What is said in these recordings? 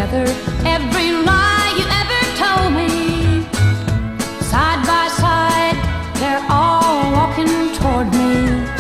together every lie you ever told me. Side by side, they're all walking toward me.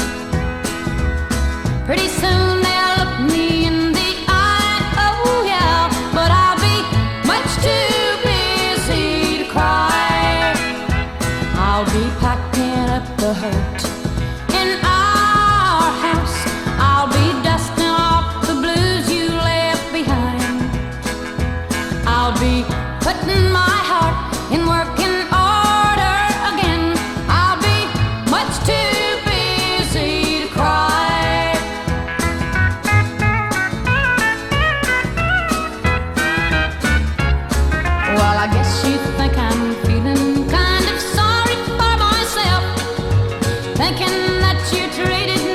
Pretty soon they'll look me in the eye, oh yeah, but I'll be much too busy to cry. I'll be packing up the hurt in our house. I'll be dusting off the blues you left behind. I'll be putting my heart in working order again. I'll be much too busy to cry. Well, I guess you think I'm feeling kind of sorry for myself, thinking that you treated